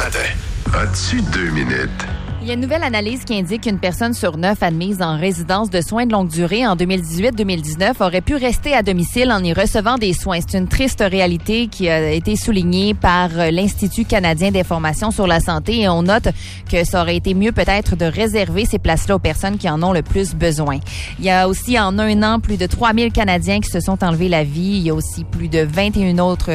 matin. As-tu 2 minutes? Il y a une nouvelle analyse qui indique qu'une personne sur 9 admise en résidence de soins de longue durée en 2018-2019 aurait pu rester à domicile en y recevant des soins. C'est une triste réalité qui a été soulignée par l'Institut canadien d'information sur la santé et on note que ça aurait été mieux peut-être de réserver ces places-là aux personnes qui en ont le plus besoin. Il y a aussi en un an plus de 3000 Canadiens qui se sont enlevés la vie. Il y a aussi plus de 21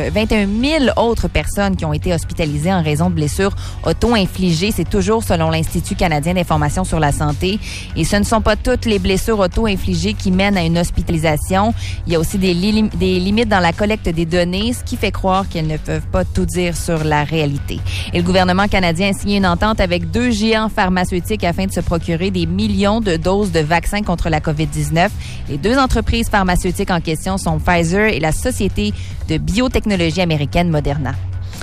000 autres personnes qui ont été hospitalisées en raison de blessures auto-infligées. C'est toujours selon l'Institut canadien d'information sur la santé. Et ce ne sont pas toutes les blessures auto-infligées qui mènent à une hospitalisation. Il y a aussi des limites dans la collecte des données, ce qui fait croire qu'elles ne peuvent pas tout dire sur la réalité. Et le gouvernement canadien a signé une entente avec 2 géants pharmaceutiques afin de se procurer des millions de doses de vaccins contre la COVID-19. Les 2 entreprises pharmaceutiques en question sont Pfizer et la société de biotechnologie américaine Moderna.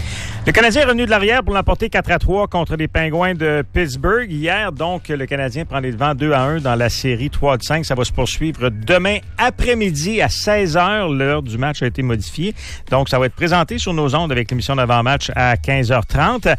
Le Canadien est revenu de l'arrière pour l'emporter 4-3 contre les Pingouins de Pittsburgh. Hier, donc, le Canadien prend les devants 2-1 dans la série 3-5. Ça va se poursuivre demain après-midi à 16h. L'heure du match a été modifiée. Donc, ça va être présenté sur nos ondes avec l'émission d'avant-match à 15h30.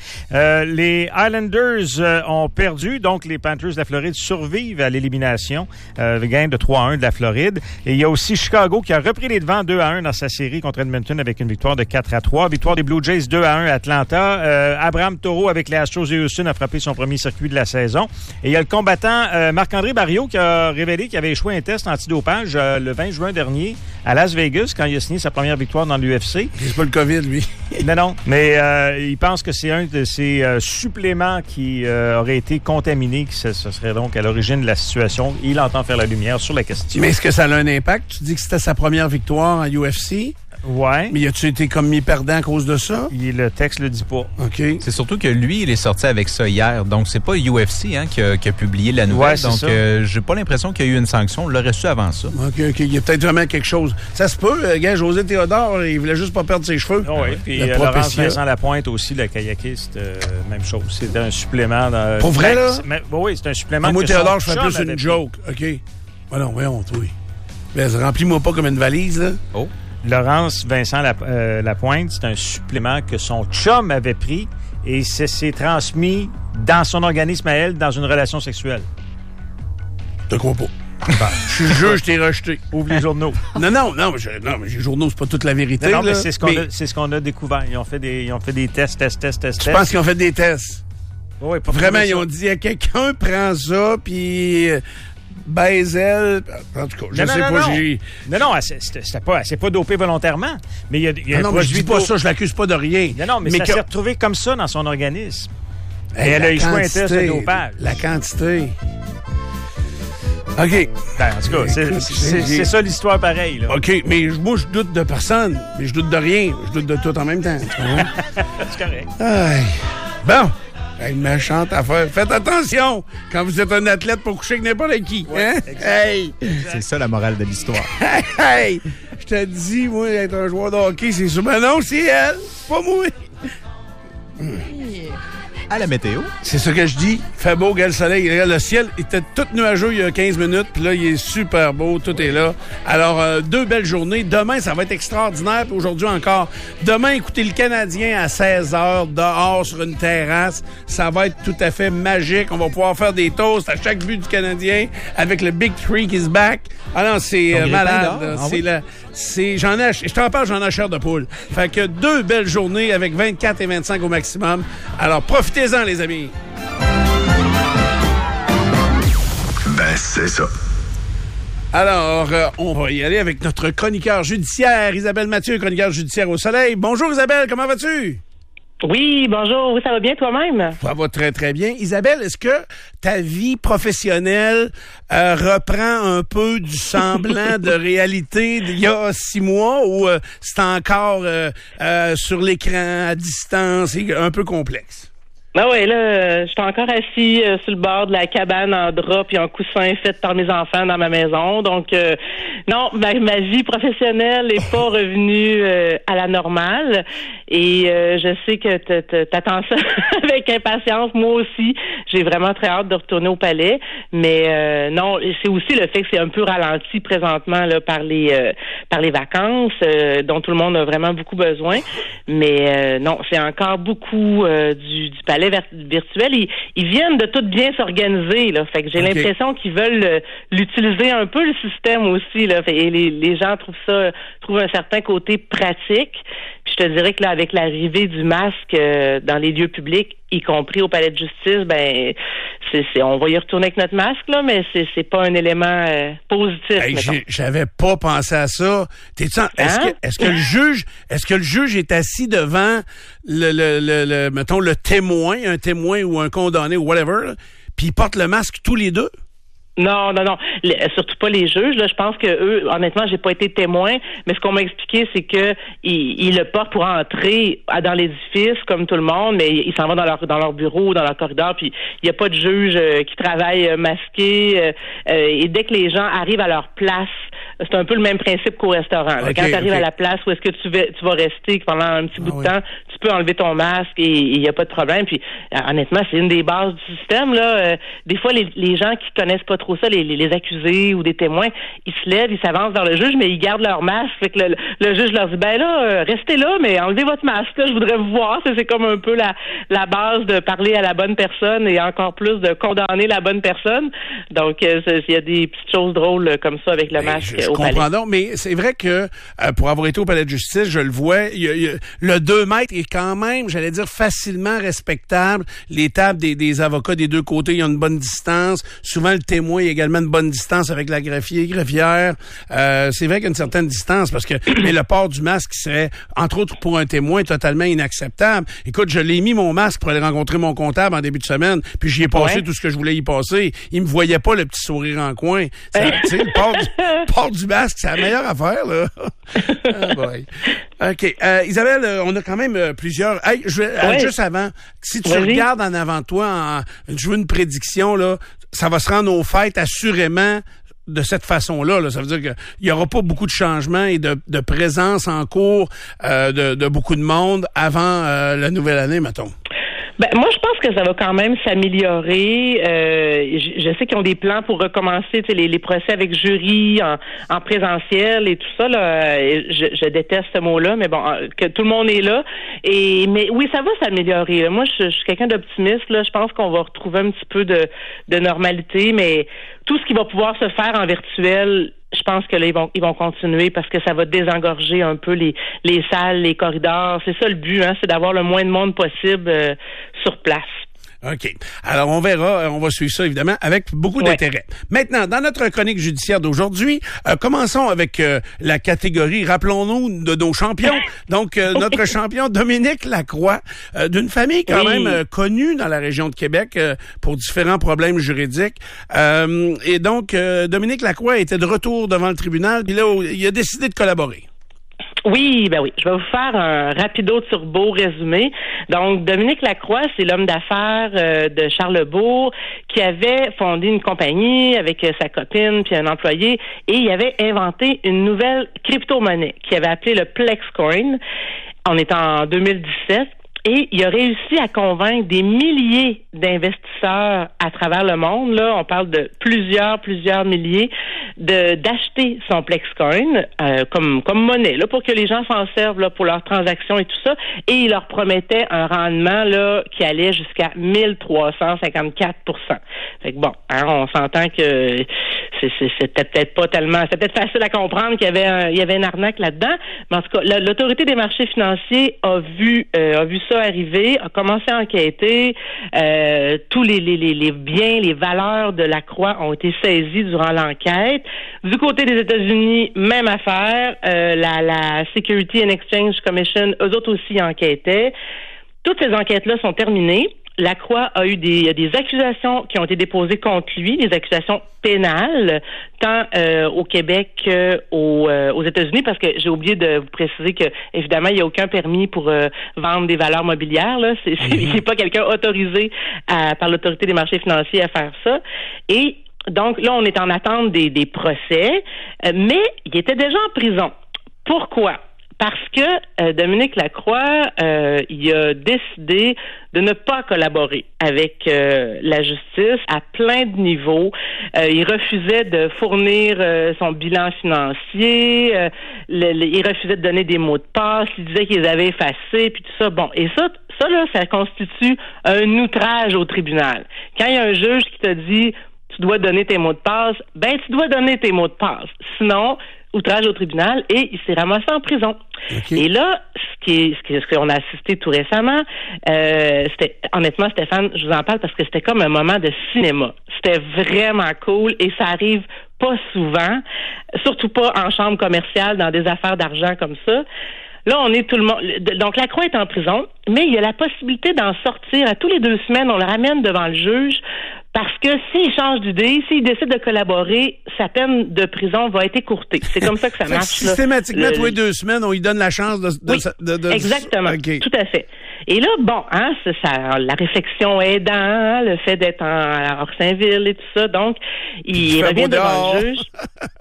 Les Islanders ont perdu. Donc, les Panthers de la Floride survivent à l'élimination. Gain de 3-1 de la Floride. Et il y a aussi Chicago qui a repris les devants 2-1 dans sa série contre Edmonton avec une victoire de 4-3. Victoire des Blue Jays 2-1 à Atlanta. Abraham Taureau avec les Astros et Houston a frappé son premier circuit de la saison. Et il y a le combattant Marc-André Barriault qui a révélé qu'il avait échoué un test antidopage le 20 juin dernier à Las Vegas quand il a signé sa première victoire dans l'UFC. C'est pas le COVID, lui. Non. Mais il pense que c'est un de ses suppléments qui aurait été contaminé, que ce serait donc à l'origine de la situation. Il entend faire la lumière sur la question. Mais est-ce que ça a un impact? Tu dis que c'était sa première victoire en UFC? Ouais. Mais as-tu été comme mi-perdant à cause de ça? Le texte le dit pas. OK. C'est surtout que lui, il est sorti avec ça hier. Donc, c'est pas UFC qui a publié la nouvelle. Ouais, donc, j'ai pas l'impression qu'il y a eu une sanction. On l'aurait su avant ça. OK. Il y a peut-être vraiment quelque chose. Ça se peut. Gars, José Théodore, il voulait juste pas perdre ses cheveux. Oui, puis Laurence Vincent Lapointe aussi, le kayakiste, même chose. C'était un supplément. Pour vrai, là? Oui, c'est un supplément. Moi, Théodore, je fais plus une joke. OK. Non, voyons, oui. Mais remplis-moi pas comme une valise, là. Oh. Laurence Vincent Lapointe, c'est un supplément que son chum avait pris et s'est transmis dans son organisme à elle dans une relation sexuelle. Je te crois pas. Je suis juge, je t'ai rejeté. Ouvre les journaux. Non, mais les journaux, c'est pas toute la vérité. Non, mais c'est ce qu'on a découvert. Ils ont fait des tests. Je pense qu'ils ont fait des tests. Oui, pas vraiment, ils ont dit, quelqu'un prend ça, puis... Baisel, en tout cas, je sais pas. Non, c'est pas dopé volontairement. Mais il y a non, mais je dis pas ça, je l'accuse pas de rien. Non, mais ça s'est retrouvé comme ça dans son organisme. Et elle a échoué un test de dopage. La quantité. OK. Ben, en tout cas, c'est ça l'histoire pareille. Là. OK, mais moi, je doute de personne, mais je doute de rien. Je doute de tout en même temps. C'est correct. Aïe. Bon. Une méchante affaire. Faites attention quand vous êtes un athlète pour coucher avec n'importe qui. Ouais, hein? Hey! C'est ça la morale de l'histoire. Hey! Je te dis, moi, être un joueur de hockey, c'est sûr. Mais non, c'est elle, pas moi. À la météo. C'est ça que je dis. Fait beau, regarde le soleil. Regarde, le ciel était tout nuageux il y a 15 minutes. Puis là, il est super beau. Tout est là. Alors, 2 belles journées. Demain, ça va être extraordinaire. Puis aujourd'hui encore. Demain, écoutez le Canadien à 16h dehors sur une terrasse. Ça va être tout à fait magique. On va pouvoir faire des toasts à chaque but du Canadien avec le Big Three qui is back. Ah non, c'est malade. Je t'en parle, j'en ai chair de poule. Fait que 2 belles journées avec 24 et 25 au maximum. Alors, profitez-en, les amis. Ben, c'est ça. Alors, on va y aller avec notre chroniqueur judiciaire, Isabelle Mathieu, chroniqueur judiciaire au Soleil. Bonjour, Isabelle, comment vas-tu? Oui, bonjour. Oui, ça va bien toi-même? Ça va très, très bien. Isabelle, est-ce que ta vie professionnelle reprend un peu du semblant de réalité d'il y a 6 mois ou c'est encore sur l'écran, à distance et un peu complexe? Ben oui, là, je suis encore assis sur le bord de la cabane en drap puis en coussin fait par mes enfants dans ma maison. Donc, non, ma vie professionnelle n'est pas revenue à la normale. Et je sais que t'attends ça avec impatience. Moi aussi, j'ai vraiment très hâte de retourner au palais. Mais non, c'est aussi le fait que c'est un peu ralenti présentement là par les vacances dont tout le monde a vraiment beaucoup besoin. Mais non, c'est encore beaucoup du palais virtuel. Ils viennent de tout bien s'organiser, là. Fait que j'ai l'impression qu'ils veulent l'utiliser un peu le système aussi, là. Et les gens trouvent un certain côté pratique. Puis je te dirais que là, avec l'arrivée du masque dans les lieux publics, y compris au palais de justice, ben on va y retourner avec notre masque, là, mais c'est pas un élément positif. Hey, j'avais pas pensé à ça. Est-ce que le juge est assis devant mettons le témoin, un témoin ou un condamné ou whatever, puis ils portent le masque tous les deux? Non. Surtout pas les juges. Là, je pense que eux, honnêtement, j'ai pas été témoin, mais ce qu'on m'a expliqué, c'est que ils le portent pour entrer dans l'édifice comme tout le monde, mais ils s'en vont dans leur bureau, dans leur corridor, puis il y a pas de juge qui travaille masqué. Et dès que les gens arrivent à leur place, c'est un peu le même principe qu'au restaurant. Quand tu arrives à la place où est-ce que tu vas rester pendant un petit bout de temps, tu peux enlever ton masque et il y a pas de problème. Puis honnêtement, c'est une des bases du système. Là, des fois, les gens qui connaissent pas trop ça, les accusés ou des témoins, ils se lèvent, ils s'avancent vers le juge, mais ils gardent leur masque. Fait que le juge leur dit, ben là, restez là, mais enlevez votre masque. Là, je voudrais vous voir. C'est comme un peu la base de parler à la bonne personne et encore plus de condamner la bonne personne. Donc, il y a des petites choses drôles comme ça avec le masque. Je comprends donc, mais c'est vrai que pour avoir été au palais de justice, je le vois, le 2 mètres est quand même, j'allais dire, facilement respectable. Les tables des avocats des deux côtés, il y a une bonne distance. Souvent, le témoin, il y a également une bonne distance avec la greffière. C'est vrai qu'il y a une certaine distance parce que mais le port du masque serait, entre autres pour un témoin, totalement inacceptable. Écoute, je l'ai mis mon masque pour aller rencontrer mon comptable en début de semaine, puis j'y ai passé tout ce que je voulais y passer. Il me voyait pas le petit sourire en coin. Tu sais, le port du masque, c'est la meilleure affaire, là. Oh boy. OK. Isabelle, on a quand même plusieurs... Hey, juste avant, si tu regardes en avant de toi, je veux une prédiction, là, ça va se rendre aux fêtes assurément de cette façon-là. Là. Ça veut dire qu'il n'y aura pas beaucoup de changements et de présence en cours de beaucoup de monde avant la nouvelle année, mettons. Ben, moi, je pense que ça va quand même s'améliorer. Je sais qu'ils ont des plans pour recommencer les procès avec jury en présentiel et tout ça. Là, je déteste ce mot-là, mais bon, que tout le monde est là. Mais oui, ça va s'améliorer. Moi, je suis quelqu'un d'optimiste. Là, je pense qu'on va retrouver un petit peu de normalité, mais tout ce qui va pouvoir se faire en virtuel, je pense que là, ils vont continuer parce que ça va désengorger un peu les salles, les corridors. C'est ça le but, hein, c'est d'avoir le moins de monde possible sur place. OK. Alors, on verra. On va suivre ça, évidemment, avec beaucoup d'intérêt. Maintenant, dans notre chronique judiciaire d'aujourd'hui, commençons avec la catégorie, rappelons-nous, de nos champions. Donc, notre champion, Dominique Lacroix, d'une famille quand même connue dans la région de Québec pour différents problèmes juridiques. Et donc, Dominique Lacroix était de retour devant le tribunal, puis là, il a décidé de collaborer. Oui, ben oui. Je vais vous faire un rapido turbo résumé. Donc, Dominique Lacroix, c'est l'homme d'affaires de Charlesbourg qui avait fondé une compagnie avec sa copine puis un employé et il avait inventé une nouvelle crypto-monnaie qu'il avait appelée le PlexCoin. On est en 2017. Et il a réussi à convaincre des milliers d'investisseurs à travers le monde. Là, on parle de plusieurs milliers d'acheter son PlexCoin comme monnaie là pour que les gens s'en servent là pour leurs transactions et tout ça. Et il leur promettait un rendement là qui allait jusqu'à 1354%. Fait que bon, hein, on s'entend que c'était peut-être pas tellement, c'était peut-être facile à comprendre qu'il y avait une arnaque là-dedans. Mais en tout cas, l'autorité des marchés financiers a vu ça arriver, a commencé à enquêter. Tous les biens, les valeurs de Lacroix ont été saisis durant l'enquête. Du côté des États-Unis, même affaire. La Security and Exchange Commission, eux autres aussi enquêtaient. Toutes ces enquêtes-là sont terminées. Lacroix a eu des accusations qui ont été déposées contre lui, des accusations pénales, tant au Québec qu'aux États-Unis, parce que j'ai oublié de vous préciser que, évidemment, il n'y a aucun permis pour vendre des valeurs mobilières. Là. Il n'est pas quelqu'un autorisé par l'Autorité des marchés financiers à faire ça. Et donc, là, on est en attente des procès, mais il était déjà en prison. Pourquoi? Parce que Dominique Lacroix, il a décidé de ne pas collaborer avec la justice à plein de niveaux. Il refusait de fournir son bilan financier, il refusait de donner des mots de passe, il disait qu'il les avait effacés, puis tout ça. Bon, et ça là, ça constitue un outrage au tribunal. Quand il y a un juge qui te dit tu dois donner tes mots de passe, ben tu dois donner tes mots de passe. Sinon, outrage au tribunal, et il s'est ramassé en prison. Okay. Et là, ce qu'on a assisté tout récemment, honnêtement, Stéphane, je vous en parle parce que c'était comme un moment de cinéma. C'était vraiment cool et ça arrive pas souvent, surtout pas en chambre commerciale dans des affaires d'argent comme ça. Là, on est tout le monde. Donc, Lacroix est en prison, mais il y a la possibilité d'en sortir. À tous les 2 semaines, on le ramène devant le juge parce que s'il change d'idée, s'il décide de collaborer, sa peine de prison va être écourtée. C'est comme ça que ça marche. Systématiquement, tous les 2 semaines, on lui donne la chance de exactement. Okay. Tout à fait. Et là, bon, c'est ça, la réflexion aidant, le fait d'être en Orsainville et tout ça, donc il revient devant le juge.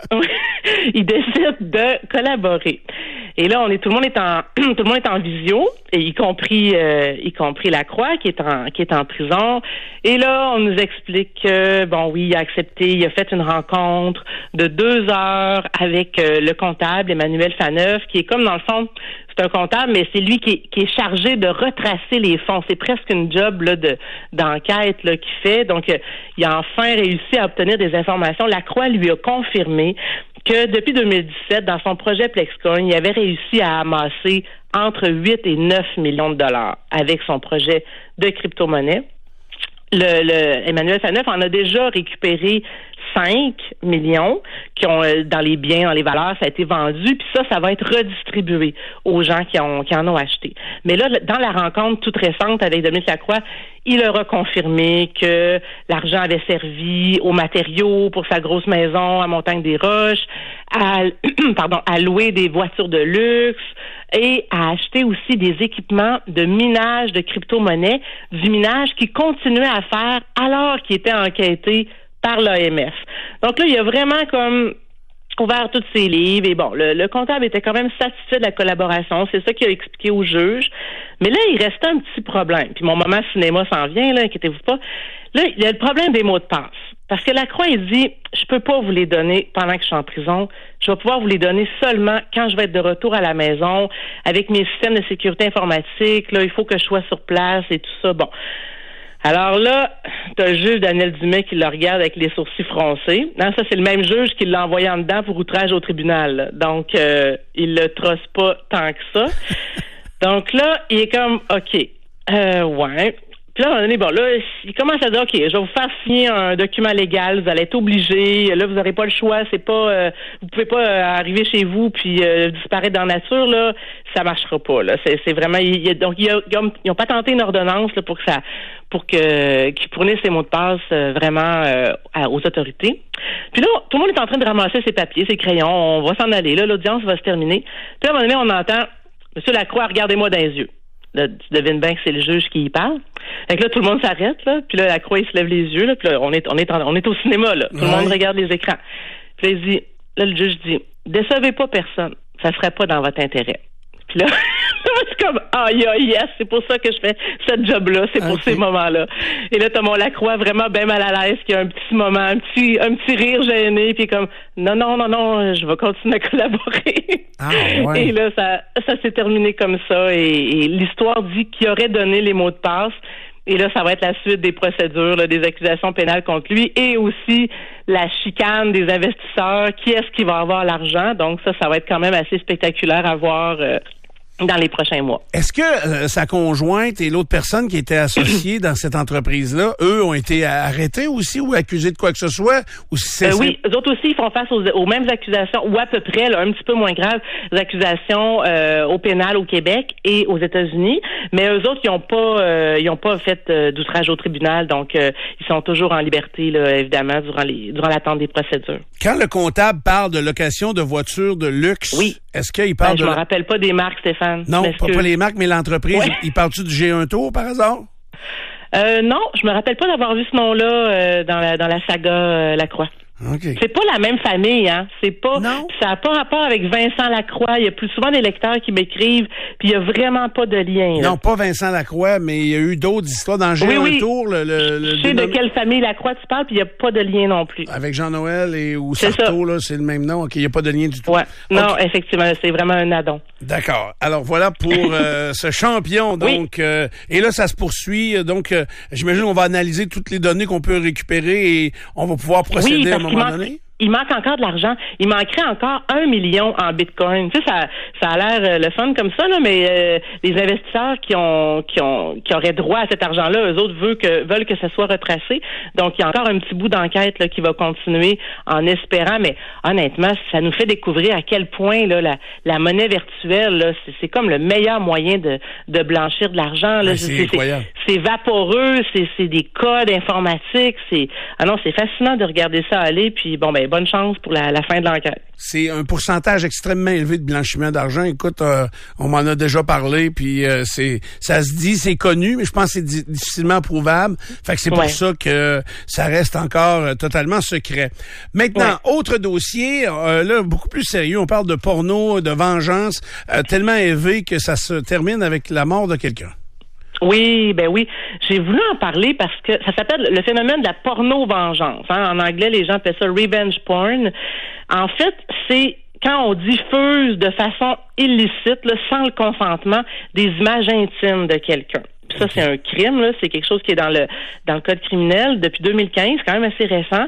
Il décide de collaborer. Et là, tout le monde est en visio, et y compris Lacroix qui est en prison. Et là, on nous explique que bon, oui, il a accepté, il a fait une rencontre de 2 heures avec le comptable Emmanuel Faneuf, qui est comme dans le fond, c'est un comptable, mais c'est lui qui est chargé de retracer les fonds. C'est presque une job là d'enquête là qu'il fait. Donc, il a enfin réussi à obtenir des informations. Lacroix lui a confirmé que depuis 2017, dans son projet Plexcoin, il avait réussi à amasser entre 8 et 9 millions de dollars avec son projet de crypto-monnaie. Emmanuel Faneuf en a déjà récupéré 5 millions qui ont dans les biens, dans les valeurs, ça a été vendu, puis ça va être redistribué aux gens qui en ont acheté. Mais là, dans la rencontre toute récente avec Dominique Lacroix, il leur a confirmé que l'argent avait servi aux matériaux pour sa grosse maison à Montagne-des-Roches, à louer des voitures de luxe et à acheter aussi des équipements de minage de crypto-monnaie, du minage qu'il continuait à faire alors qu'il était enquêté par l'AMF. Donc là, il a vraiment comme ouvert tous ses livres et bon, le comptable était quand même satisfait de la collaboration. C'est ça qu'il a expliqué au juge. Mais là, il restait un petit problème. Puis mon moment cinéma s'en vient, là, inquiétez-vous pas. Là, il y a le problème des mots de passe. Parce que Lacroix, il dit, je peux pas vous les donner pendant que je suis en prison. Je vais pouvoir vous les donner seulement quand je vais être de retour à la maison, avec mes systèmes de sécurité informatique. Là, il faut que je sois sur place et tout ça. Bon. Alors là, t'as le juge Daniel Dumais qui le regarde avec les sourcils froncés. Non, ça, c'est le même juge qui l'a envoyé en dedans pour outrage au tribunal. Là. Donc, il le trosse pas tant que ça. Donc là, il est comme, OK, ouais. Puis là, à un moment donné, bon, là, il commence à dire, OK, je vais vous faire signer un document légal, vous allez être obligé, là, vous n'aurez pas le choix, c'est pas, vous pouvez pas arriver chez vous puis disparaître dans la nature, là, ça marchera pas, là. C'est vraiment, donc, ils ont patenté une ordonnance, là, qu'ils fournissent ces mots de passe vraiment aux autorités. Puis là, tout le monde est en train de ramasser ses papiers, ses crayons, on va s'en aller, là, l'audience va se terminer. Puis là, à un moment donné, on entend, Monsieur Lacroix, regardez-moi dans les yeux. Là, tu devines bien que c'est le juge qui y parle. Fait que là, tout le monde s'arrête, là. Puis là, Lacroix, il se lève les yeux, là. Puis là, on est au cinéma, là. Tout le monde regarde les écrans. Puis là, le juge dit, décevez pas personne. Ça serait pas dans votre intérêt. Puis là, c'est comme, yes, c'est pour ça que je fais cette job-là, c'est pour ces moments-là. Et là, t'as mon Lacroix vraiment bien mal à l'aise, qui a un petit moment, un petit rire gêné, puis comme, non, je vais continuer à collaborer. Et là, ça s'est terminé comme ça, et l'histoire dit qu'il aurait donné les mots de passe. Et là, ça va être la suite des procédures, là, des accusations pénales contre lui et aussi la chicane des investisseurs. Qui est-ce qui va avoir l'argent? Donc ça va être quand même assez spectaculaire à voir dans les prochains mois. Est-ce que sa conjointe et l'autre personne qui était associée dans cette entreprise-là, eux, ont été arrêtés aussi ou accusés de quoi que ce soit? Ou oui, eux autres aussi, ils font face aux mêmes accusations, ou à peu près, là, un petit peu moins graves, les accusations au pénal au Québec et aux États-Unis. Mais eux autres, ils n'ont pas fait d'outrage au tribunal, donc ils sont toujours en liberté, là, évidemment, durant l'attente des procédures. Quand le comptable parle de location de voitures de luxe, oui. Est-ce qu'il parle je me rappelle pas des marques, Stéphane. Non, pas les marques, mais l'entreprise. Ouais. Il parle-tu du G1 Tour, par hasard? Non, je me rappelle pas d'avoir vu ce nom-là dans la saga Lacroix. Okay. C'est pas la même famille, hein. C'est pas. Non. Ça n'a pas rapport avec Vincent Lacroix. Il y a plus souvent des lecteurs qui m'écrivent, puis il y a vraiment pas de lien. Là. Non, pas Vincent Lacroix, mais il y a eu d'autres histoires dans G1 Tour. Je sais de quelle famille Lacroix tu parles, puis il y a pas de lien non plus. Avec Jean-Noël ou Sarto, là, c'est le même nom. Ok, il y a pas de lien du tout. Ouais. Non, effectivement, c'est vraiment un addon. D'accord. Alors voilà pour ce champion. Donc, et là, ça se poursuit. Donc, j'imagine qu'on va analyser toutes les données qu'on peut récupérer et on va pouvoir procéder à un moment donné. Il manque encore de l'argent. Il manquerait encore 1 million en Bitcoin. Tu sais, ça a l'air le fun comme ça, là, mais les investisseurs qui auraient droit à cet argent-là, eux autres veulent que ça soit retracé. Donc, il y a encore un petit bout d'enquête là, qui va continuer en espérant. Mais honnêtement, ça nous fait découvrir à quel point là, la monnaie virtuelle, là, c'est comme le meilleur moyen de blanchir de l'argent. Là. C'est incroyable. C'est vaporeux, c'est des codes informatiques. C'est fascinant de regarder ça aller. Puis bon, bonne chance pour la fin de l'enquête. C'est un pourcentage extrêmement élevé de blanchiment d'argent. Écoute, on m'en a déjà parlé, puis ça se dit, c'est connu, mais je pense que c'est difficilement prouvable. Fait que c'est pour ça que ça reste encore totalement secret. Maintenant, autre dossier, là, beaucoup plus sérieux. On parle de porno, de vengeance, tellement élevé que ça se termine avec la mort de quelqu'un. Oui, oui. J'ai voulu en parler parce que ça s'appelle le phénomène de la porno-vengeance. Hein? En anglais, les gens appellent ça revenge porn. En fait, c'est quand on diffuse de façon illicite, là, sans le consentement, des images intimes de quelqu'un. Puis ça, c'est un crime, là. C'est quelque chose qui est dans le code criminel depuis 2015, quand même assez récent.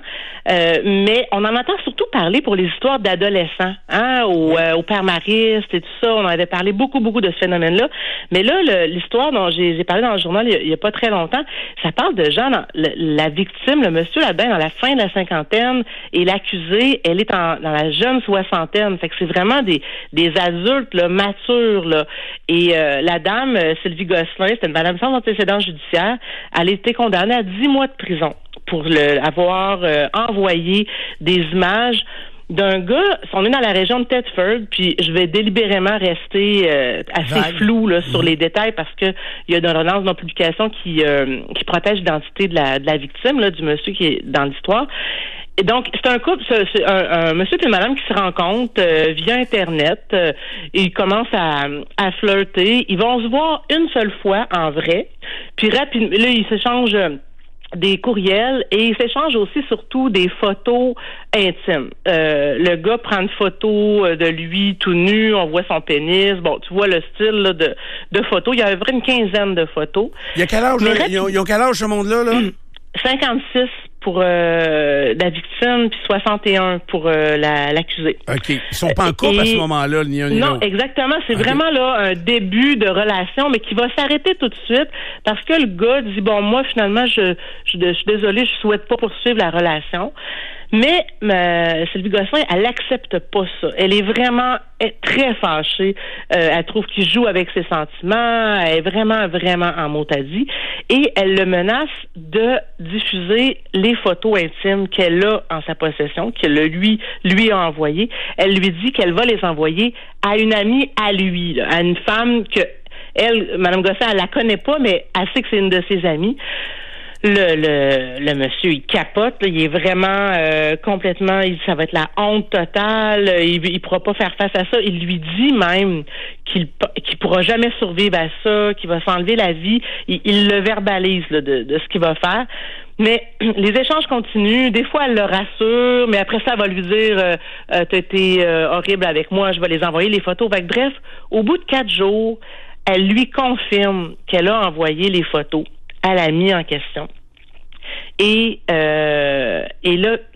Mais on en entend surtout parler pour les histoires d'adolescents, hein, au père mariste et tout ça. On en avait parlé beaucoup de ce phénomène-là. Mais là, l'histoire dont j'ai parlé dans le journal il y a pas très longtemps, ça parle de gens, la victime, le monsieur là-dedans, dans la fin de la cinquantaine, et l'accusée, elle est dans la jeune soixantaine. Fait que c'est vraiment des adultes, là, matures, là. Et la dame, Sylvie Gosselin, c'était une madame sans antécédent judiciaire, elle a été condamnée à 10 mois de prison pour avoir envoyé des images d'un gars. On est dans la région de Thetford, puis je vais délibérément rester assez flou là, sur les détails parce que il y a une ordonnance de non-publication qui protège l'identité de la victime, là, du monsieur qui est dans l'histoire. Et donc, c'est un couple, c'est un monsieur et une madame qui se rencontrent via Internet. Ils commencent à flirter. Ils vont se voir une seule fois en vrai. Puis rapidement, là, ils s'échangent des courriels et ils s'échangent aussi surtout des photos intimes. Le gars prend une photo de lui tout nu, on voit son pénis. Bon, tu vois le style là, de photos. Il y a une quinzaine de photos. Il y a quel âge? Ils ont quel âge ce monde-là? Là? 56 pour la victime, puis 61 pour l'accusé. OK. Ils sont pas en couple à ce moment-là, ni un ni l'autre. Non, exactement. C'est vraiment là un début de relation, mais qui va s'arrêter tout de suite parce que le gars dit, bon, moi, finalement, je suis désolé, je souhaite pas poursuivre la relation. Mais Sylvie Gosselin, elle accepte pas ça. Elle est vraiment très fâchée. Elle trouve qu'il joue avec ses sentiments. Elle est vraiment en mot-à-dit. Et elle le menace de diffuser les photos intimes qu'elle a en sa possession, qu'elle lui a envoyées. Elle lui dit qu'elle va les envoyer à une amie à lui, là, à une femme que elle, Mme Gosselin, elle la connaît pas, mais elle sait que c'est une de ses amies. Le monsieur, il capote, là, il est vraiment complètement, ça va être la honte totale, il pourra pas faire face à ça. Il lui dit même qu'il pourra jamais survivre à ça, qu'il va s'enlever la vie. Il le verbalise là, de ce qu'il va faire. Mais les échanges continuent. Des fois, elle le rassure, mais après ça, elle va lui dire t'as été horrible avec moi, je vais les envoyer les photos. Fait que, bref, au bout de 4 jours, elle lui confirme qu'elle a envoyé les photos à l'ami en question. Et là,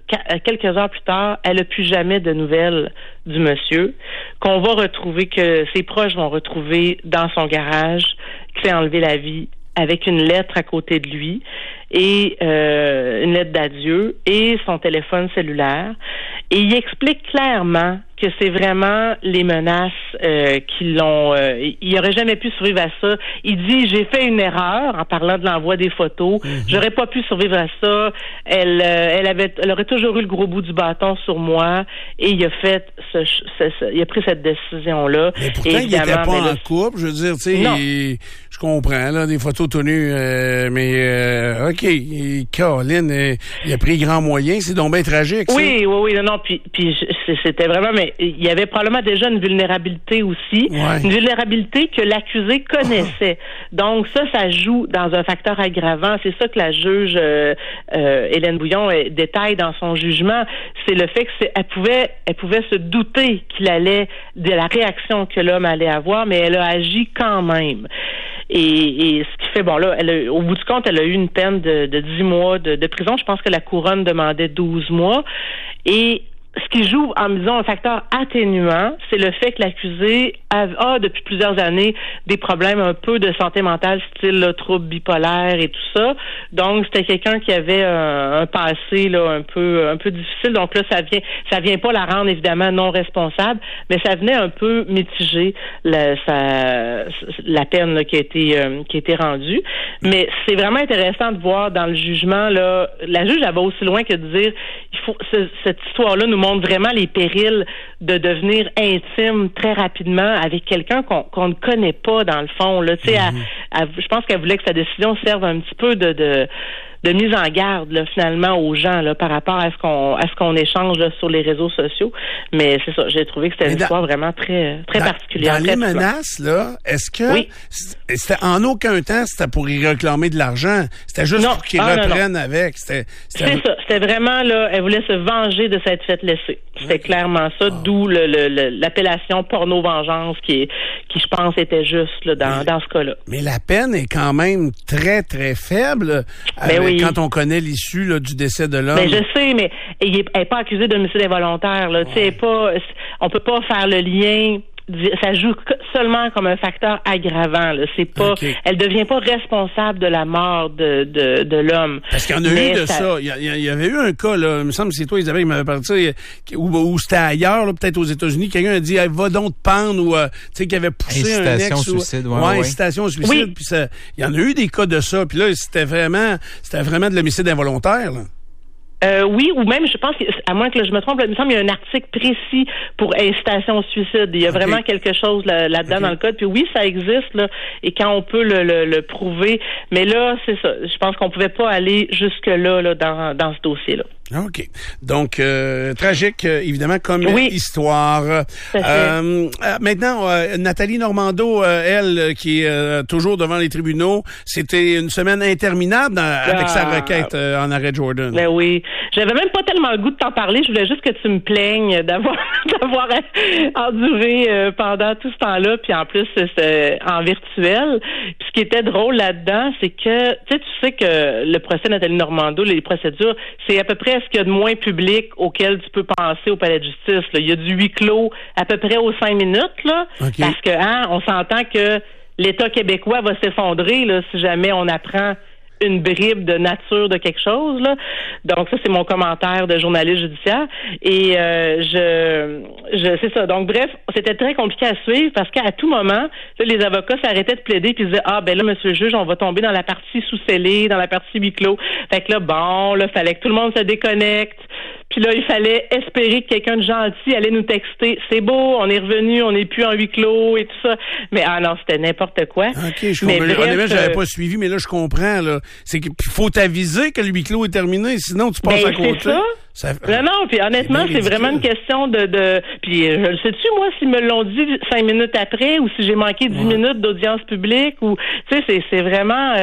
quelques heures plus tard, elle n'a plus jamais de nouvelles du monsieur, qu'on va retrouver, que ses proches vont retrouver dans son garage, qui s'est enlevé la vie avec une lettre à côté de lui et une lettre d'adieu et son téléphone cellulaire. Et il explique clairement que c'est vraiment les menaces qui l'ont... il aurait jamais pu survivre à ça. Il dit, j'ai fait une erreur en parlant de l'envoi des photos. J'aurais pas pu survivre à ça. Elle aurait toujours eu le gros bout du bâton sur moi. Et il a fait il a pris cette décision-là. Mais pourtant, il n'était pas en couple. Je veux dire, tu sais, je comprends, là, des photos tout nues, mais OK, Caroline, il a pris grand moyen. C'est donc bien tragique, ça. Oui, non, puis c'était vraiment... Mais il y avait probablement déjà une vulnérabilité aussi. Ouais. Une vulnérabilité que l'accusé connaissait. Donc ça joue dans un facteur aggravant. C'est ça que la juge Hélène Bouillon détaille dans son jugement. C'est le fait qu'elle pouvait se douter qu'il allait, de la réaction que l'homme allait avoir, mais elle a agi quand même. Et ce qui fait, bon là, au bout du compte, elle a eu une peine de 10 mois de prison. Je pense que la couronne demandait 12 mois. Et ce qui joue, en disant un facteur atténuant, c'est le fait que l'accusé a depuis plusieurs années des problèmes un peu de santé mentale, style là, trouble bipolaire et tout ça. Donc c'était quelqu'un qui avait un passé là un peu difficile. Donc là, ça vient pas la rendre évidemment non responsable, mais ça venait un peu mitiger la peine là, qui a été rendue. Mais c'est vraiment intéressant de voir dans le jugement là, la juge elle va aussi loin que de dire cette histoire-là nous montre vraiment les périls de devenir intime très rapidement avec quelqu'un qu'on ne connaît pas dans le fond. Là, tu sais, je pense qu'elle voulait que sa décision serve un petit peu de mise en garde là, finalement aux gens là, par rapport à ce qu'on échange là, sur les réseaux sociaux. Mais c'est ça, j'ai trouvé que c'était une histoire vraiment très particulière. Dans les menaces, là, est-ce que c'était en aucun temps c'était pour y réclamer de l'argent? C'était juste pour qu'ils reprennent avec. C'est ça. C'était vraiment là, elle voulait se venger de s'être fait laisser. C'était clairement ça, d'où l'appellation porno-vengeance qui je pense était juste là, dans ce cas-là. Mais la peine est quand même très, très faible. Quand on connaît l'issue là, du décès de l'homme. Ben, je sais, mais elle n'est pas accusée d'homicide involontaire. Là. On peut pas faire le lien. Ça joue seulement comme un facteur aggravant. Là. C'est pas, elle devient pas responsable de la mort de l'homme. Parce qu'il y en a eu de ça. Il y avait eu un cas, là, il me semble que c'est toi, Isabelle, qui m'avait parlé de ça, où c'était ailleurs, là, peut-être aux États-Unis. Quelqu'un a dit, va donc te pendre, ou tu sais, qui avait poussé un ex. Suicide, incitation au suicide. Oui. Puis il y en a eu des cas de ça. Puis là, c'était vraiment de l'homicide involontaire. Là. Oui, ou même, je pense, à moins que je me trompe, il me semble qu'il y a un article précis pour incitation au suicide. Il y a vraiment quelque chose là-dedans dans le code. Puis oui, ça existe, là, et quand on peut le prouver. Mais là, c'est ça. Je pense qu'on pouvait pas aller jusque-là là, dans ce dossier-là. OK. Donc, tragique, évidemment, comme histoire. Maintenant, Nathalie Normando, elle, qui est toujours devant les tribunaux, c'était une semaine interminable avec sa requête en arrêt Jordan. Ben oui. J'avais même pas tellement le goût de t'en parler. Je voulais juste que tu me plaignes d'avoir enduré pendant tout ce temps-là. Puis en plus, c'est en virtuel. Puis ce qui était drôle là-dedans, c'est que tu sais que le procès Nathalie Normando, les procédures, c'est à peu près ce qu'il y a de moins public auquel tu peux penser au palais de justice. Là. Il y a du huis clos à peu près aux 5 minutes, là, parce que on s'entend que l'État québécois va s'effondrer là, si jamais on apprend une bribe de nature de quelque chose, là. Donc ça, c'est mon commentaire de journaliste judiciaire. Et c'est ça. Donc bref, c'était très compliqué à suivre parce qu'à tout moment, là, les avocats s'arrêtaient de plaider puis disaient ben là, monsieur le juge, on va tomber dans la partie sous-scellée, dans la partie huis clos. Fait que là, fallait que tout le monde se déconnecte. Puis là, il fallait espérer que quelqu'un de gentil allait nous texter. C'est beau, on est revenu, on n'est plus en huis clos et tout ça. Mais non, c'était n'importe quoi. OK, je comprends. Honnêtement, j'avais pas suivi, mais là, je comprends. Là. C'est qu'il faut t'aviser que le huis clos est terminé, sinon tu passes à côté. C'est ça. Non, puis honnêtement, c'est vraiment une question de... Puis je le sais-tu, moi, s'ils me l'ont dit 5 minutes après ou si j'ai manqué 10 minutes d'audience publique ou... Tu sais, c'est vraiment...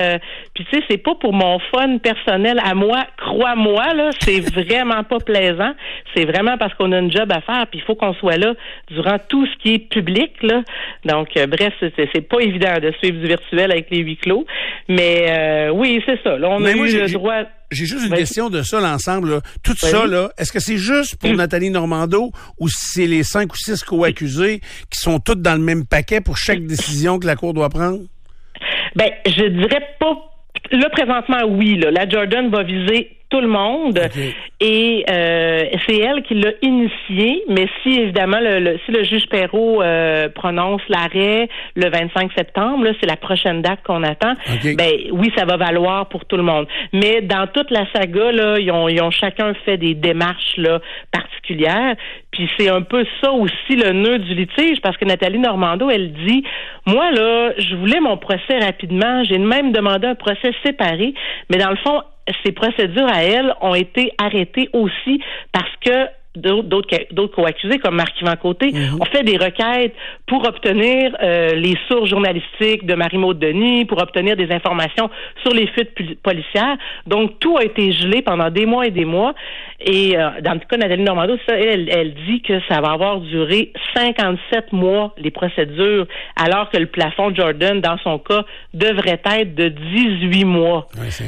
Puis tu sais, c'est pas pour mon fun personnel à moi, crois-moi, là, c'est vraiment pas plaisant. C'est vraiment parce qu'on a une job à faire, puis il faut qu'on soit là durant tout ce qui est public, là. Donc, bref, c'est pas évident de suivre du virtuel avec les huis clos. Mais oui, c'est ça. Là, on a eu le droit... J'ai juste une question de ça, l'ensemble. Là. Tout ça, là, est-ce que c'est juste pour Nathalie Normando ou c'est les 5 ou 6 co-accusés qui sont tous dans le même paquet pour chaque décision que la Cour doit prendre? Ben, je dirais pas. Là, présentement, oui. Là, la Jordan va viser tout le monde. Okay. Et c'est elle qui l'a initié, mais si évidemment si le juge Perrault prononce l'arrêt le 25 septembre, là, c'est la prochaine date qu'on attend. Okay. Ben oui, ça va valoir pour tout le monde. Mais dans toute la saga, là, ils ont chacun fait des démarches là particulières. Puis c'est un peu ça aussi le nœud du litige, parce que Nathalie Normando, elle dit, moi là, je voulais mon procès rapidement, j'ai même demandé un procès séparé, mais dans le fond, ces procédures à elle ont été arrêtées aussi parce que d'autres co-accusés comme Marc-Yvan Côté ont fait des requêtes pour obtenir les sources journalistiques de Marie-Maude Denis, pour obtenir des informations sur les fuites policières. Donc, tout a été gelé pendant des mois et des mois. Et dans le cas de Nathalie Normando, ça, elle dit que ça va avoir duré 57 mois, les procédures, alors que le plafond de Jordan, dans son cas, devrait être de 18 mois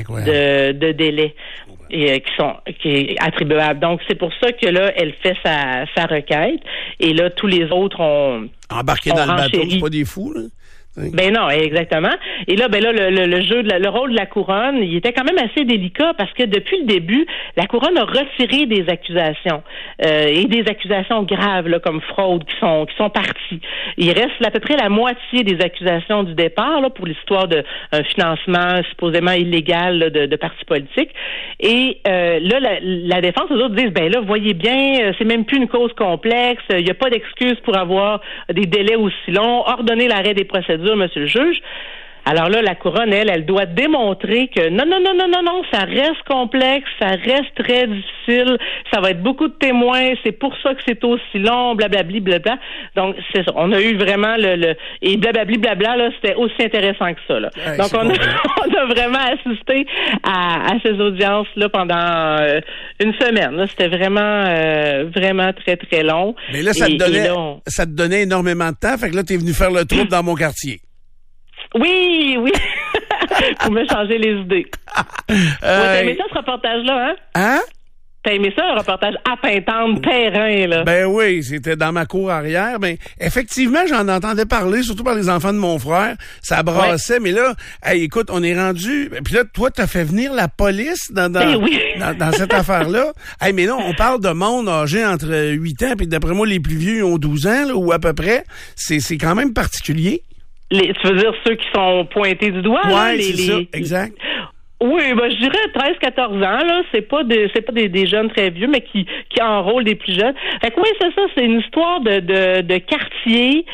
de délai. Et qui est attribuable. Donc, c'est pour ça que là, elle fait sa requête. Et là, tous les autres ont embarqué dans le bateau, c'est pas des fous, là? Ben non, exactement. Et là, le rôle de la couronne, il était quand même assez délicat parce que depuis le début, la couronne a retiré des accusations et des accusations graves là, comme fraude qui sont parties. Il reste à peu près la moitié des accusations du départ là pour l'histoire de un financement supposément illégal là, de partis politiques. Et là, la défense, les autres disent ben là, voyez bien, c'est même plus une cause complexe. Il n'y a pas d'excuse pour avoir des délais aussi longs. Ordonnez l'arrêt des procédures, monsieur le juge. Alors là, la couronne, elle doit démontrer que non, ça reste complexe, ça reste très difficile, ça va être beaucoup de témoins, c'est pour ça que c'est aussi long, blablabli, blabla. Donc, c'est ça. On a eu vraiment et blablabli, blabla, là, c'était aussi intéressant que ça, là. Ouais, donc, on a vraiment assisté à ces audiences-là pendant une semaine, là. C'était vraiment très, très long. Mais là, ça te donnait énormément de temps, fait que là, t'es venu faire le trouble dans mon quartier. Oui. Pour me changer les idées. T'as aimé ça, ce reportage-là, hein? T'as aimé ça, un reportage à Pintendre, terrain, là? Ben oui, c'était dans ma cour arrière. Ben, effectivement, j'en entendais parler, surtout par les enfants de mon frère. Ça brassait, mais là, hey, écoute, on est rendu... Puis là, toi, t'as fait venir la police dans cette affaire-là. Hey, mais là, on parle de monde âgé entre 8 ans, puis d'après moi, les plus vieux ont 12 ans, là, ou à peu près. C'est quand même particulier. Tu veux dire ceux qui sont pointés du doigt? Oui, c'est ça, exact. Oui, ben je dirais 13-14 ans, là, c'est pas des jeunes très vieux, mais qui enrôlent des plus jeunes. Fait que oui, c'est ça, c'est une histoire de quartier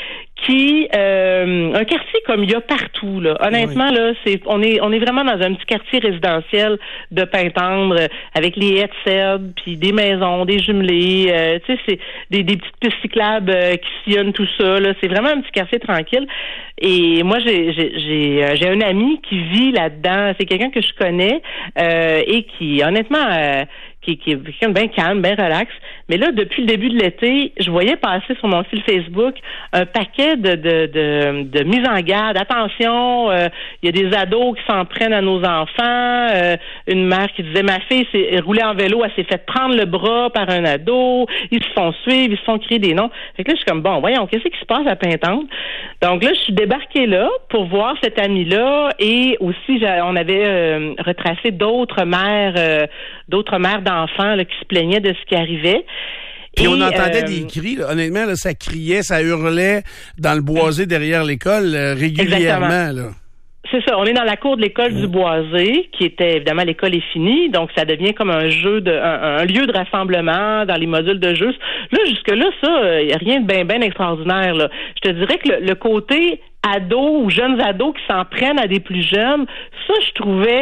un quartier comme il y a partout, là. Honnêtement, là, on est vraiment dans un petit quartier résidentiel de Pintendre, avec les haies de cèdre, puis des maisons, des jumelés, tu sais, c'est des petites pistes cyclables qui sillonnent tout ça, là. C'est vraiment un petit quartier tranquille. Et moi, j'ai un ami qui vit là-dedans. C'est quelqu'un que je connais et qui, honnêtement, qui est quelqu'un de bien calme, bien relax. Mais là, depuis le début de l'été, je voyais passer sur mon fil Facebook un paquet de mises en garde. Attention, il y a des ados qui s'en prennent à nos enfants. Une mère qui disait, ma fille s'est roulée en vélo, elle s'est fait prendre le bras par un ado. Ils se font suivre, ils se font crier des noms. Fait que là, je suis comme, bon, voyons, qu'est-ce qui se passe à Pintendre? Donc là, je suis débarquée là pour voir cet ami-là et aussi, on avait retracé d'autres mères d'enfants là, qui se plaignaient de ce qui arrivait. Puis on entendait des cris, là. Honnêtement, là, ça criait, ça hurlait dans le boisé derrière l'école régulièrement. Là. C'est ça, on est dans la cour de l'école du Boisé, qui était, évidemment, l'école est finie, donc ça devient comme un lieu de rassemblement dans les modules de jeu. Là, jusque-là, ça, y a rien de bien extraordinaire, là. Je te dirais que le côté ados ou jeunes ados qui s'en prennent à des plus jeunes, ça, je trouvais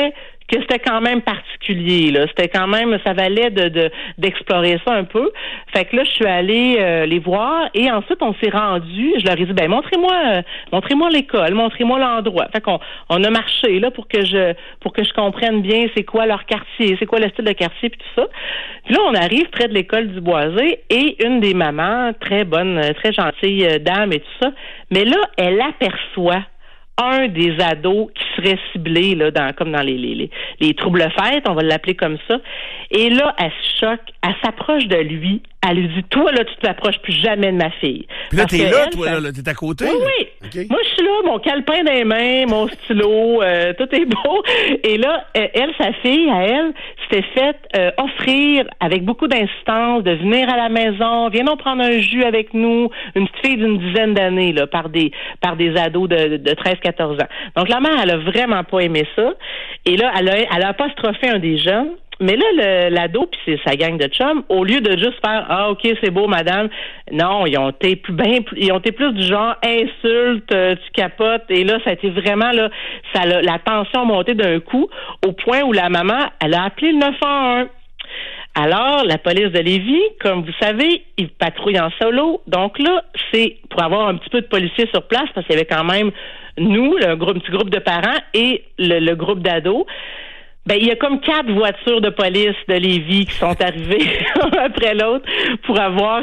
que c'était quand même particulier, là. C'était quand même, ça valait d'explorer ça un peu. Fait que là, je suis allée les voir et ensuite on s'est rendu. Je leur ai dit, ben montrez-moi l'école, montrez-moi l'endroit. Fait qu'on a marché là pour que je comprenne bien c'est quoi leur quartier, c'est quoi le style de quartier puis tout ça. Puis là, on arrive près de l'école du Boisé et une des mamans, très bonne, très gentille dame et tout ça, mais là, elle aperçoit un des ados qui serait ciblé là comme dans les troubles-fêtes, on va l'appeler comme ça. Et là, elle se choque, elle s'approche de lui, elle lui dit, toi là, tu ne t'approches plus jamais de ma fille. Puis là, t'es là, toi, là, t'es à côté. Oui. Okay. Moi, je suis là, mon calepin dans les mains, mon stylo, tout est beau. Et là, sa fille, à elle, s'était fait offrir avec beaucoup d'insistance de venir à la maison, viens donc prendre un jus avec nous, une petite fille d'une dizaine d'années là, par des ados de 13-14 ans. Donc la mère, elle a vraiment pas aimé ça. Et là, elle a apostrophé un des jeunes. Mais là, l'ado puis c'est sa gang de chums, au lieu de juste faire « Ah, OK, c'est beau, madame », non, ils ont été plus du genre « Insulte, tu capotes », et là, ça a été vraiment, là, la tension a monté d'un coup, au point où la maman, elle a appelé le 911. Alors, la police de Lévis, comme vous savez, ils patrouillent en solo, donc là, c'est pour avoir un petit peu de policiers sur place, parce qu'il y avait quand même nous, un petit groupe de parents, et le groupe d'ados. Ben, il y a comme 4 voitures de police de Lévis qui sont arrivées après l'autre pour avoir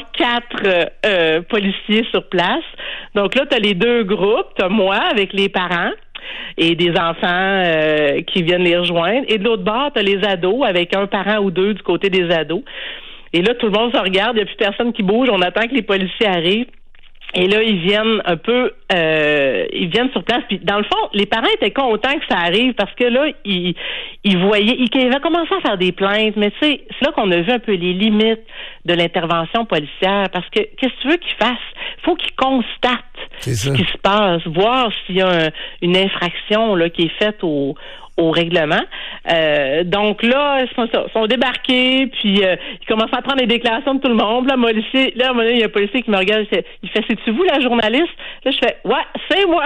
4 policiers sur place. Donc là, t'as les 2 groupes, t'as moi avec les parents et des enfants qui viennent les rejoindre. Et de l'autre bord, t'as les ados avec un parent ou 2 du côté des ados. Et là, tout le monde se regarde, il n'y a plus personne qui bouge, on attend que les policiers arrivent. Et là, ils viennent sur place. Puis, dans le fond, les parents étaient contents que ça arrive parce que là, ils voyaient, ils avaient commencé à faire des plaintes. Mais tu sais, c'est là qu'on a vu un peu les limites de l'intervention policière. Parce que, qu'est-ce que tu veux qu'ils fassent? Faut qu'ils constatent ce qui se passe, voir s'il y a une infraction là qui est faite au règlement. Donc là, ils sont débarqués, puis ils commencent à prendre les déclarations de tout le monde. Là, à un moment donné, il y a un policier qui me regarde, il fait, c'est-tu vous la journaliste? Là, je fais, ouais, c'est moi.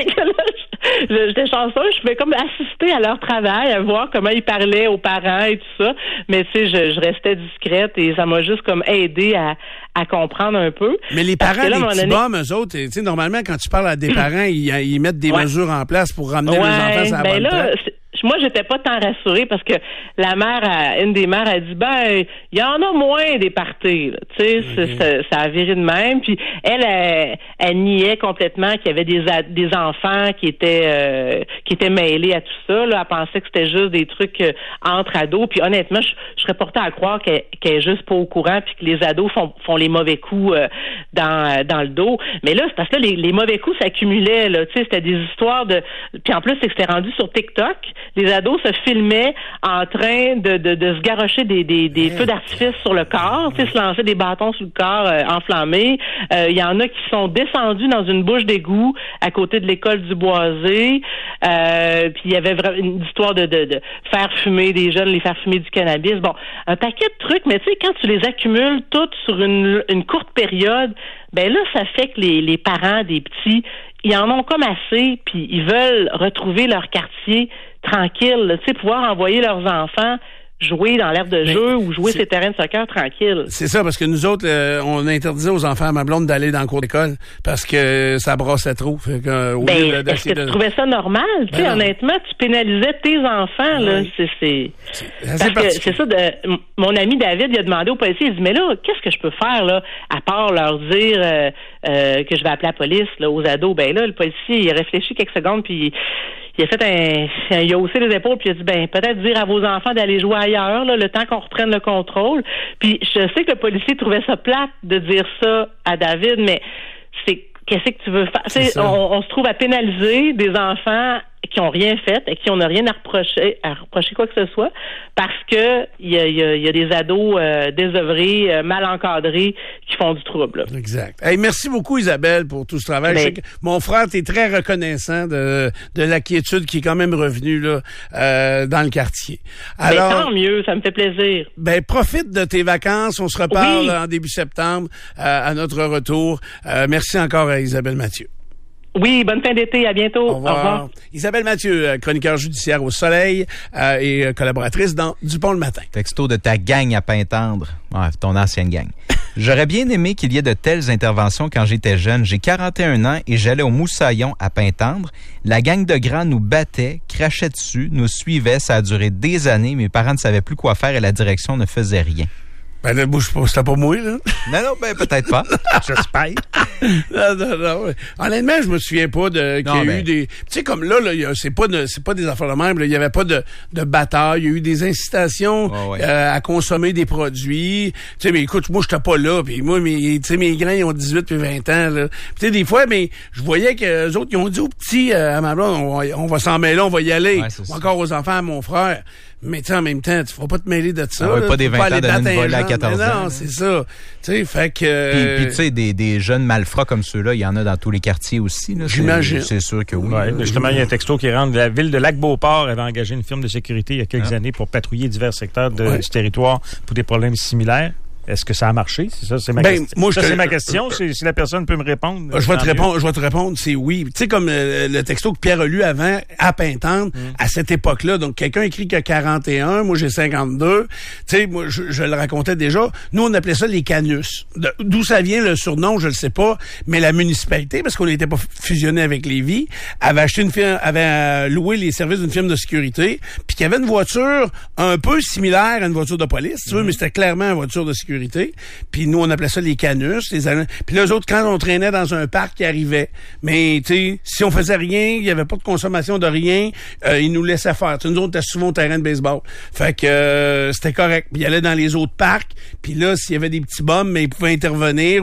J'étais chanceuse, je pouvais comme assister à leur travail, à voir comment ils parlaient aux parents et tout ça. Mais tu sais, je restais discrète et ça m'a juste comme aidé à comprendre un peu. Mais les parents, les petits bums, eux autres, tu sais, normalement, quand tu parles à des parents, ils mettent des mesures en place pour ramener les enfants à la bonne track. Moi, j'étais pas tant rassurée parce que la mère, une des mères, a dit, ben, il y en a moins des parties, tu sais, ça a viré de même. Puis elle niait complètement qu'il y avait des enfants qui étaient mêlés à tout ça. Là, elle pensait que c'était juste des trucs entre ados. Puis honnêtement, je serais portée à croire qu'elle est juste pas au courant puis que les ados font les mauvais coups dans le dos. Mais là, c'est parce que là, les mauvais coups s'accumulaient. Là, tu sais, c'était des histoires de. Puis en plus, c'est que c'était rendu sur TikTok. Les ados se filmaient en train de se garrocher des feux d'artifice sur le corps, tu sais, se lancer des bâtons sur le corps enflammés. Il y en a qui sont descendus dans une bouche d'égout à côté de l'école du Boisé. Puis il y avait vraiment une histoire de faire fumer des jeunes, les faire fumer du cannabis. Bon, un paquet de trucs, mais tu sais, quand tu les accumules toutes sur une courte période, ben là, ça fait que les parents des petits, ils en ont comme assez, puis ils veulent retrouver leur quartier tranquille, tu sais, pouvoir envoyer leurs enfants jouer dans l'aire de jeu ou jouer ces terrains de soccer tranquille. C'est ça, parce que nous autres, on interdisait aux enfants à ma blonde d'aller dans le cours d'école parce que ça brassait trop. Fait que, est-ce que tu trouvais ça normal? Tu sais, honnêtement, tu pénalisais tes enfants, là. C'est ça, mon ami David, il a demandé au policier, il dit, mais là, qu'est-ce que je peux faire, là, à part leur dire que je vais appeler la police, là, aux ados? Ben là, le policier, il a réfléchi quelques secondes, puis il a fait il a haussé les épaules puis il a dit, ben, peut-être dire à vos enfants d'aller jouer ailleurs, là, le temps qu'on reprenne le contrôle. Puis je sais que le policier trouvait ça plate de dire ça à David, mais qu'est-ce que tu veux faire? On se trouve à pénaliser des enfants qui ont rien fait et qui on n'a rien à reprocher quoi que ce soit parce que il y a des ados désœuvrés, mal encadrés qui font du trouble. Là. Exact. Hey, merci beaucoup Isabelle pour tout ce travail. Je sais que mon frère est très reconnaissant de la quiétude qui est quand même revenue là dans le quartier. Alors, tant mieux, ça me fait plaisir. Ben profite de tes vacances, on se reparle en début septembre à notre retour. Merci encore à Isabelle Mathieu. Oui, bonne fin d'été. À bientôt. Au revoir. Isabelle Mathieu, chroniqueur judiciaire au Soleil et collaboratrice dans Dupont le matin. Texto de ta gang à Pintendre. Ouais, ton ancienne gang. J'aurais bien aimé qu'il y ait de telles interventions quand j'étais jeune. J'ai 41 ans et j'allais au Moussaillon à Pintendre. La gang de grands nous battait, crachait dessus, nous suivait. Ça a duré des années. Mes parents ne savaient plus quoi faire et la direction ne faisait rien. Ben là, bouge pas, c'était pas moi, là. Non, ben peut-être pas. J'espère. Non. Honnêtement, je me souviens pas qu'il y a eu des... Tu sais, comme là, c'est pas des affaires de même, là. Il y avait pas de bataille. Il y a eu des incitations à consommer des produits. Tu sais, mais écoute, moi, j'étais pas là. Puis moi, mes grands, ils ont 18 puis 20 ans, là. Tu sais, des fois, mais je voyais que les autres, ils ont dit aux petits, à ma blonde, on va s'en mêler, on va y aller. Ouais, encore aux enfants, à mon frère. Mais tu sais, en même temps, tu feras pas te mêler de ça. Pas des 20 ans de voler à 14 ans. Non, c'est ça. Tu sais, fait que... Puis tu sais, des jeunes malfrats comme ceux-là, il y en a dans tous les quartiers aussi. Là. J'imagine. C'est sûr que oui. Ouais, justement, il y a un texto qui rentre. La ville de Lac-Beauport avait engagé une firme de sécurité il y a quelques années pour patrouiller divers secteurs du territoire pour des problèmes similaires. Est-ce que ça a marché? C'est ça, c'est ma question. Moi, c'est ma question. Si la personne peut me répondre. Je vais te répondre, c'est oui. Tu sais, comme le texto que Pierre a lu avant, à Pintendre, à cette époque-là. Donc, quelqu'un écrit que 41, moi j'ai 52. Tu sais, moi, je le racontais déjà. Nous, on appelait ça les canus. D'où ça vient le surnom, je le sais pas. Mais la municipalité, parce qu'on n'était pas fusionné avec Lévis, avait loué les services d'une firme de sécurité, puis qu'il y avait une voiture un peu similaire à une voiture de police, si tu veux, mais c'était clairement une voiture de sécurité. Puis nous, on appelait ça les canus. Puis là, eux autres, quand on traînait dans un parc, ils arrivaient. Mais, tu sais, si on faisait rien, il n'y avait pas de consommation de rien, ils nous laissaient faire. T'sais, nous autres, on était souvent au terrain de baseball. Fait que c'était correct. Puis ils allaient dans les autres parcs. Puis là, s'il y avait des petits bums, mais ils pouvaient intervenir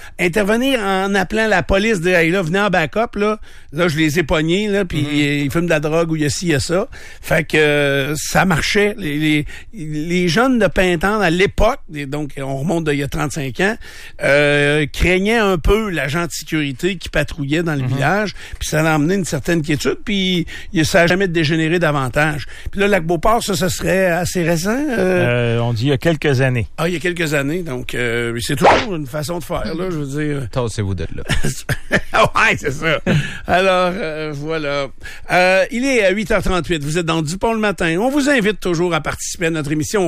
en appelant la police. Dire, hey, là, venez en backup, là. Là, je les ai pognés, là. Puis ils fument de la drogue ou il y a ci, il y a ça. Fait que ça marchait. Les jeunes de Pintendre, à l'époque, donc, on remonte d'il y a 35 ans, craignaient un peu l'agent de sécurité qui patrouillait dans le village, puis ça a amené une certaine quiétude, puis ça n'a jamais dégénéré davantage. Puis là, Lac-Beauport, ça serait assez récent? On dit il y a quelques années. Ah, il y a quelques années, donc c'est toujours une façon de faire, là, je veux dire. Tassez-vous de là. Ouais, c'est ça. Alors, voilà. Il est à 8h38, vous êtes dans Dupont le matin. On vous invite toujours à participer à notre émission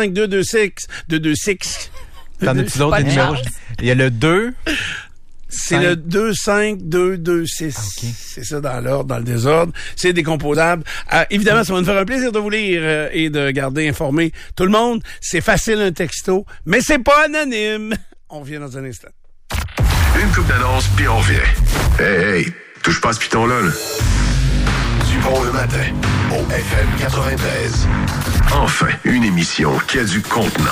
25-226. T'en as-tu d'autres numéros? Il y a le 2. C'est le 25226. Okay. C'est ça dans l'ordre, dans le désordre. C'est décomposable. Évidemment, ça va nous faire un plaisir de vous lire et de garder informé tout le monde. C'est facile un texto, mais c'est pas anonyme. On revient dans un instant. Une coupe d'annonce, puis on revient. Hey, touche pas à ce piton-là, là. Dupont le matin, au FM 93. Enfin, une émission qui a du contenant.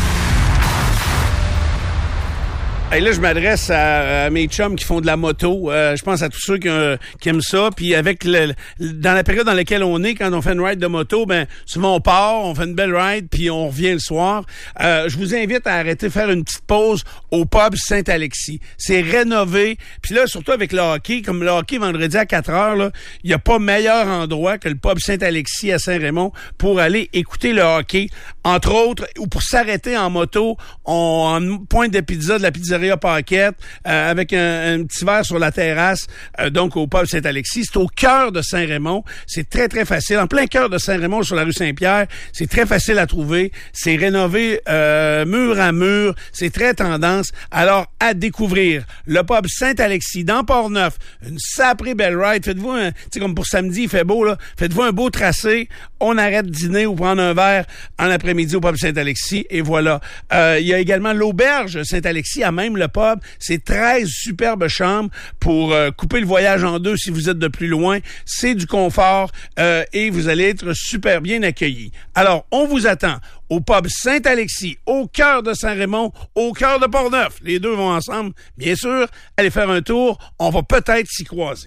Et là, je m'adresse à mes chums qui font de la moto. Je pense à tous ceux qui aiment ça. Puis avec dans la période dans laquelle on est, quand on fait une ride de moto, ben souvent on part, on fait une belle ride, puis on revient le soir. Je vous invite à arrêter de faire une petite pause au pub Saint-Alexis. C'est rénové. Puis là, surtout avec le hockey, comme le hockey vendredi à 4h, là, il n'y a pas meilleur endroit que le pub Saint-Alexis à Saint-Raymond pour aller écouter le hockey. Entre autres, ou pour s'arrêter en moto, en pointe de pizza de la pizzeria Paquette, avec un petit verre sur la terrasse, donc au pub Saint-Alexis. C'est au cœur de Saint-Raymond. C'est très, très facile. En plein cœur de Saint-Raymond, sur la rue Saint-Pierre, c'est très facile à trouver. C'est rénové mur à mur. C'est très tendance. Alors, à découvrir. Le pub Saint-Alexis dans Port-Neuf. Une saprée belle ride. Faites-vous tu sais, comme pour samedi, il fait beau, là. Faites-vous un beau tracé. On arrête de dîner ou prendre un verre en après-midi au pub Saint-Alexis. Et voilà. Il y a également l'auberge Saint-Alexis à même le pub. C'est 13 superbes chambres pour couper le voyage en deux si vous êtes de plus loin. C'est du confort et vous allez être super bien accueillis. Alors, on vous attend au pub Saint-Alexis, au cœur de Saint-Raymond, au cœur de Port-Neuf. Les deux vont ensemble, bien sûr. Allez faire un tour. On va peut-être s'y croiser.